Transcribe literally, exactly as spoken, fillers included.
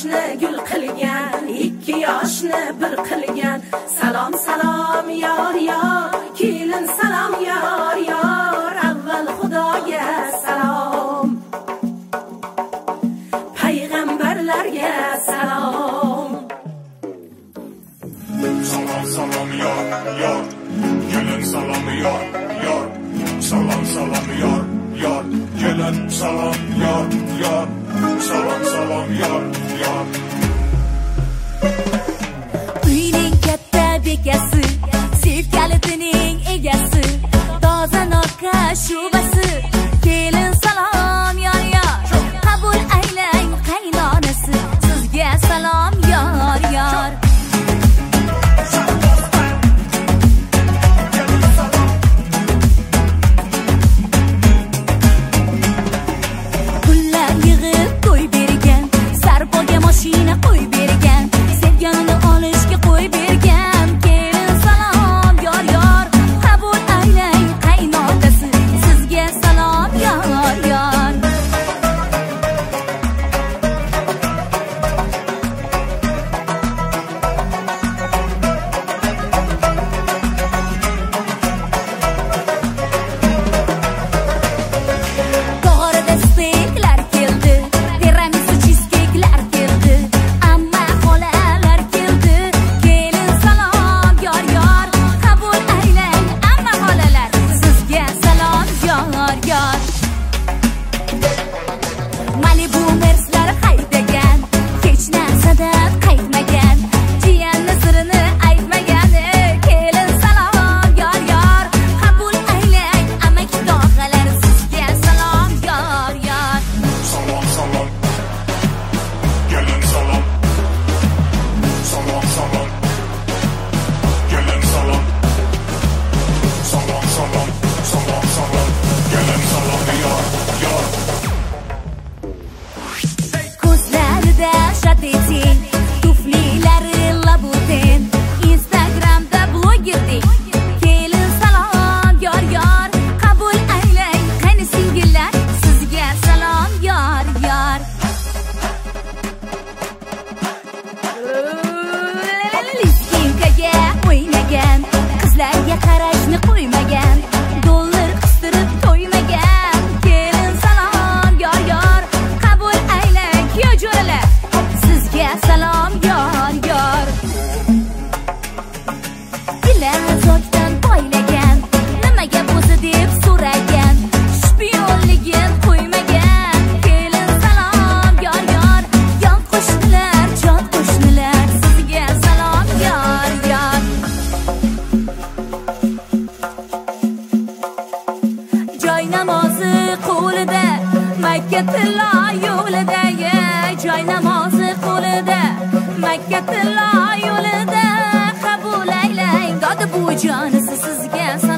yoshni gul qilgan, ikki yoshni bir qilgan. Salom salom yor yor, kelin salom yor yor, avval Xudoga salom, payg'ambarlarga salom. Salom salom yor yor, kelin salom yor yor. Salom salom yor yor, kelin salom yor yor. Salom salom yor yor. Uyning katta bekasi, sevgalining egasi, toza noka shubasi, kelin salom yor yor, qabul aylang qaynonasi, sizga salom yor yor. Pullar yig'ib to'y bergan, sarboga mashina qo'y bergan, sevganini olishga qo'y bergan. Kelin salom yor yor, qabul aylang qaynotasi, sizga salom yor yor. Tog'orada steyklar keldi, tiramisu cheesecake'lar keldi, amma xolalar keldi. Kelin salom yor yor, qabul aylang amma xolalar, sizga salom yor yor. Malibu Merce'lar haydagan, hech narsadan qaytmagan, jiyanni sirini aytmagan. Kelin salom yor yor, qabul aylang amaki tog'alar, sizga salom yor yor. Salom salom, kelin salom. Salom salom, kelin salom. Salom salom, salom salom, kelin salom yor yor. Ko'zlarida shatetin, tuflilari labutin, Instagramda blogerdek. Kelin salom yor yor, qabul aylang qayni singillar, sizga salom yor yor. Listinkaga o'ynagan, qizlarga qarashni qo'ymagan, dollar qistirib to'ymagan. Kelin salom yor yor, qabul aylang kuyovjo'ralar, sizga salom yor yor. Dilazokdan poylagan, nimaga bo'lsa deb so'ragan, shpionligin qo'ymagan. Kelin salom yor yor, yon qo'shnilar, jon qo'shnilar, sizga salom yor yor. Joy namozi qo'lida, Makka tilla yo'lida, joy namozi qo'lida, Makka tilla yo'lida, qabul aylang dodi bu jonisi, sizga